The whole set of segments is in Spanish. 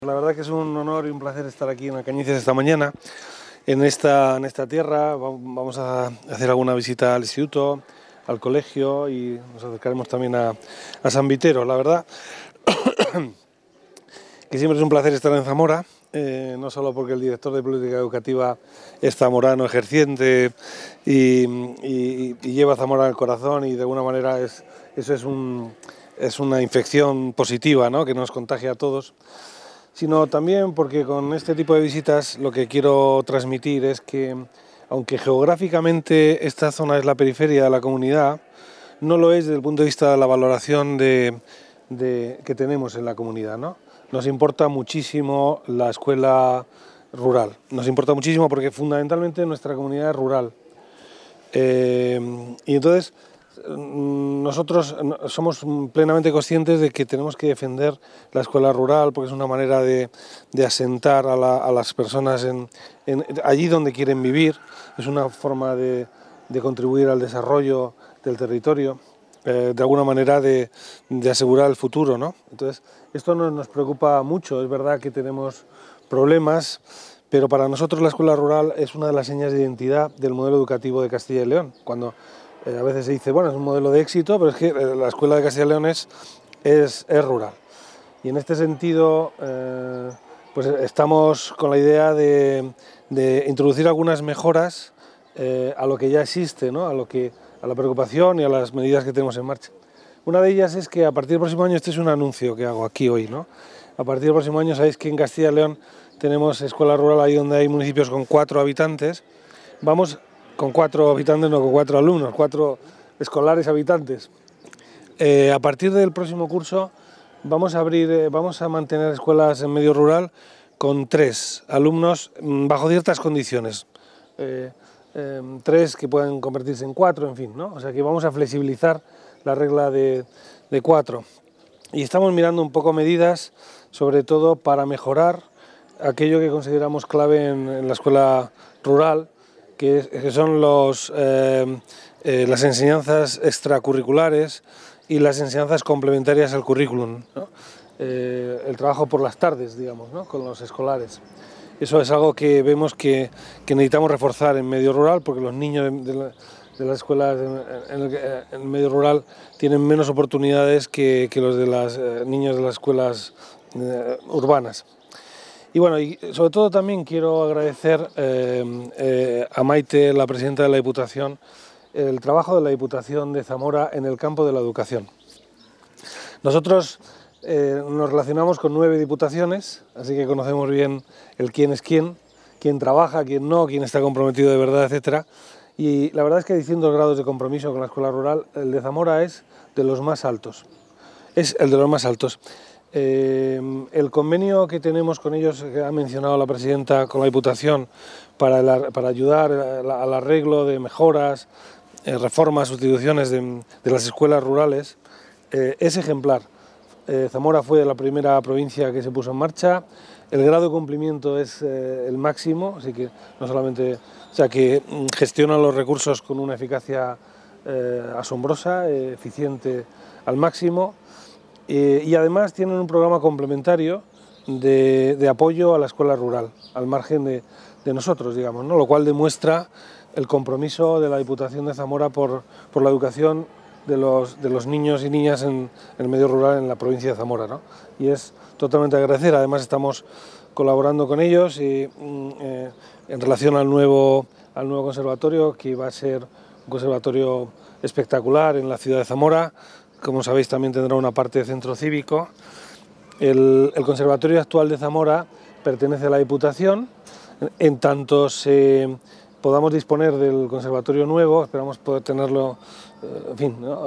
La verdad que es un honor y un placer estar aquí en Alcañices esta mañana, en esta tierra. Vamos a hacer alguna visita al instituto, al colegio y nos acercaremos también a San Vitero. La verdad que siempre es un placer estar en Zamora, no solo porque el director de Política Educativa es zamorano ejerciente y lleva Zamora en el corazón, y de alguna manera eso es una infección positiva, ¿no?, que nos contagia a todos, sino también porque con este tipo de visitas lo que quiero transmitir es que, aunque geográficamente esta zona es la periferia de la comunidad, no lo es desde el punto de vista de la valoración que tenemos en la comunidad, ¿no? Nos importa muchísimo la escuela rural, nos importa muchísimo porque fundamentalmente nuestra comunidad es rural. Y entonces nosotros somos plenamente conscientes de que tenemos que defender la escuela rural porque es una manera de asentar a las personas allí donde quieren vivir, es una forma de contribuir al desarrollo del territorio, de alguna manera de asegurar el futuro, ¿no? Entonces, esto nos preocupa mucho. Es verdad que tenemos problemas, pero para nosotros la escuela rural es una de las señas de identidad del modelo educativo de Castilla y León. Cuando a veces se dice, bueno, es un modelo de éxito, pero es que la escuela de Castilla y León es rural. Y en este sentido, pues estamos con la idea de introducir algunas mejoras a lo que ya existe, ¿no?, a la preocupación y a las medidas que tenemos en marcha. Una de ellas es que a partir del próximo año, este es un anuncio que hago aquí hoy, ¿no?, a partir del próximo año sabéis que en Castilla y León tenemos escuela rural ahí donde hay municipios con 4 habitantes. Vamos con 4 habitantes, no con 4 alumnos, 4 escolares habitantes. A partir del próximo curso vamos a mantener escuelas en medio rural con 3 alumnos bajo ciertas condiciones. 3 que pueden convertirse en 4, en fin, ¿no? O sea que vamos a flexibilizar la regla de 4. Y estamos mirando un poco medidas, sobre todo para mejorar aquello que consideramos clave en la escuela rural, que son las enseñanzas extracurriculares y las enseñanzas complementarias al currículum, ¿no? El trabajo por las tardes, digamos, ¿no?, con los escolares. Eso es algo que vemos que necesitamos reforzar en medio rural, porque los niños de las escuelas en el medio rural tienen menos oportunidades que los de los niños de las escuelas urbanas. Y bueno, y sobre todo también quiero agradecer a Maite, la presidenta de la Diputación, el trabajo de la Diputación de Zamora en el campo de la educación. Nosotros nos relacionamos con 9 diputaciones, así que conocemos bien el quién es quién trabaja, quién no, quién está comprometido de verdad, etcétera. Y la verdad es que hay distintos grados de compromiso con la escuela rural. El de Zamora es de los más altos. Es el de los más altos. El convenio que tenemos con ellos, que ha mencionado la presidenta, con la Diputación, para ayudar al arreglo de mejoras, reformas, sustituciones de las escuelas rurales, es ejemplar. Zamora fue la primera provincia que se puso en marcha. El grado de cumplimiento es el máximo, así que no solamente, o sea, que gestionan los recursos con una eficacia asombrosa, eficiente al máximo, y además tienen un programa complementario de apoyo a la escuela rural, al margen de nosotros, digamos, ¿no?, lo cual demuestra el compromiso de la Diputación de Zamora por la educación de los niños y niñas en el medio rural en la provincia de Zamora, ¿no? Y es totalmente agradecer. Además estamos colaborando con ellos y, en relación al nuevo conservatorio, que va a ser un conservatorio espectacular en la ciudad de Zamora. Como sabéis, también tendrá una parte de centro cívico. El conservatorio actual de Zamora pertenece a la Diputación. En tanto podamos disponer del conservatorio nuevo, esperamos poder tenerlo, en fin, ¿no?,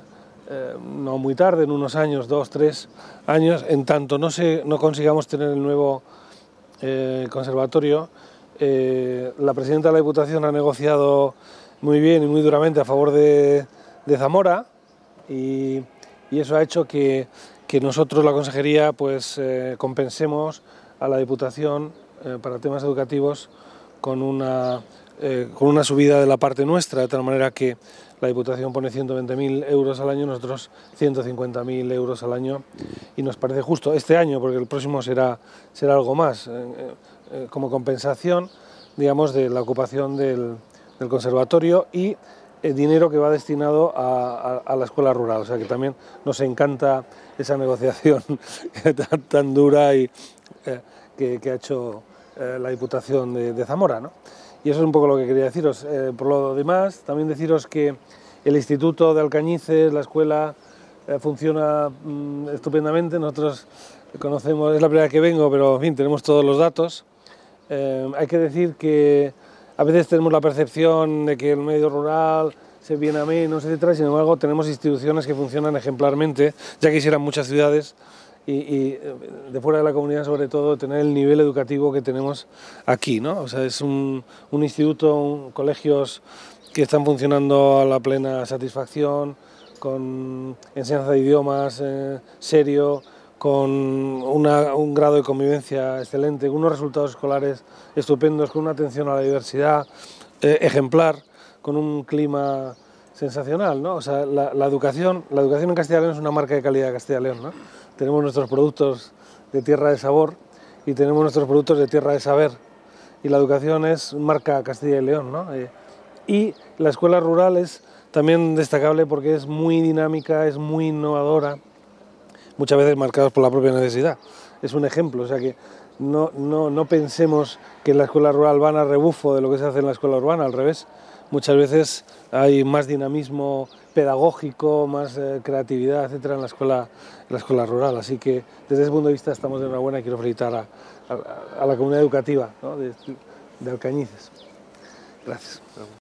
no muy tarde, en unos años, 2, 3 años. En tanto no consigamos tener el nuevo conservatorio, la presidenta de la Diputación ha negociado muy bien y muy duramente a favor de Zamora, y eso ha hecho que nosotros, la consejería, pues compensemos a la Diputación para temas educativos con una subida de la parte nuestra, de tal manera que la Diputación pone 120.000 euros al año, nosotros 150.000 euros al año, y nos parece justo este año, porque el próximo será algo más, como compensación, digamos, de la ocupación del conservatorio y el dinero que va destinado a la escuela rural. O sea que también nos encanta esa negociación tan dura y que ha hecho la Diputación de Zamora, ¿no? Y eso es un poco lo que quería deciros. Por lo demás, también deciros que el Instituto de Alcañices, la escuela, funciona estupendamente. Nosotros conocemos, es la primera vez que vengo, pero en fin, tenemos todos los datos. Hay que decir que a veces tenemos la percepción de que el medio rural se viene a menos, etcétera. Sin embargo, tenemos instituciones que funcionan ejemplarmente. Ya quisieran muchas ciudades y de fuera de la comunidad, sobre todo, tener el nivel educativo que tenemos aquí, ¿no? O sea, es un instituto, colegios que están funcionando a la plena satisfacción, con enseñanza de idiomas serio, con un grado de convivencia excelente, con unos resultados escolares estupendos, con una atención a la diversidad ejemplar, con un clima sensacional, ¿no? O sea, la educación en Castilla y León es una marca de calidad de Castilla y León, ¿no? Tenemos nuestros productos de tierra de sabor y tenemos nuestros productos de tierra de saber, y la educación es marca Castilla y León, ¿no? Y la escuela rural es también destacable porque es muy dinámica, es muy innovadora, muchas veces marcados por la propia necesidad. Es un ejemplo, o sea que no pensemos que en la escuela rural van a rebufo de lo que se hace en la escuela urbana, al revés. Muchas veces hay más dinamismo pedagógico, más creatividad, etcétera, en la escuela rural. Así que desde ese punto de vista estamos de enhorabuena y quiero felicitar a la comunidad educativa, ¿no?, de Alcañices. Gracias.